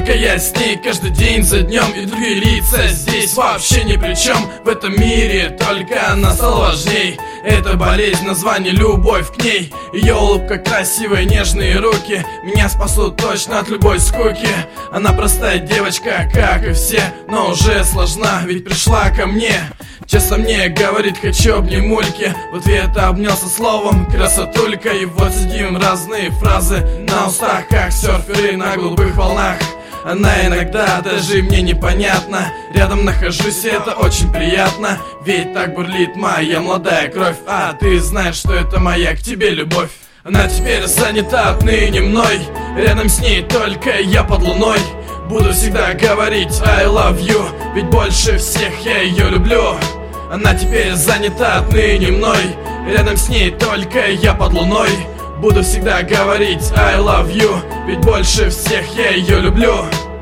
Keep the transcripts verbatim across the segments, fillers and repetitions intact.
только я с ней каждый день за днем. И другие лица здесь вообще ни при чем. В этом мире только она стала важней. Это болезнь, название любовь к ней. Ее улыбка красивая, нежные руки меня спасут точно от любой скуки. Она простая девочка, как и все, но уже сложна, ведь пришла ко мне. Часто мне говорит, хочу обнимульки. В ответ обнялся словом красотулька. И вот сидим, разные фразы на устах, как серферы на голубых волнах. Она иногда даже мне непонятна. Рядом нахожусь, и это очень приятно. Ведь так бурлит моя молодая кровь. А ты знаешь, что это моя к тебе любовь. Она теперь занята отныне мной. Рядом с ней только я под луной. Буду всегда говорить I love you, ведь больше всех я ее люблю. Она теперь занята отныне мной. Рядом с ней только я под луной. Буду всегда говорить I love you, ведь больше всех я ее люблю.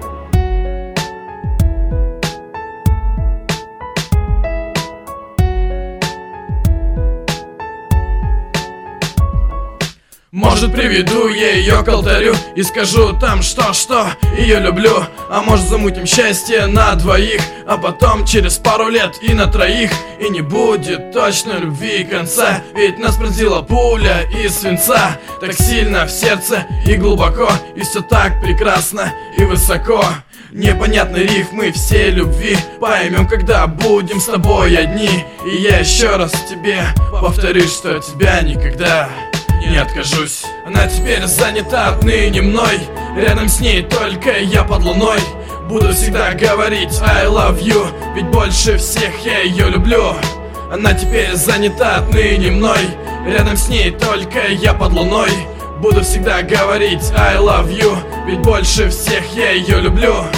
Может, приведу я ее к алтарю и скажу там что-что ее люблю. А может, замутим счастье на двоих, а потом через пару лет и на троих. И не будет точно любви конца, ведь нас пронзила пуля из свинца. Так сильно в сердце и глубоко, и все так прекрасно и высоко. Непонятные рифмы всей любви поймем, когда будем с тобой одни. И я еще раз тебе повторюсь, что от тебя никогда не откажусь. Она теперь занята отныне мной. Рядом с ней только я под луной. Буду всегда говорить I love you, ведь больше всех я ее люблю. Она теперь занята отныне мной. Рядом с ней только я под луной. Буду всегда говорить I love you, ведь больше всех я ее люблю.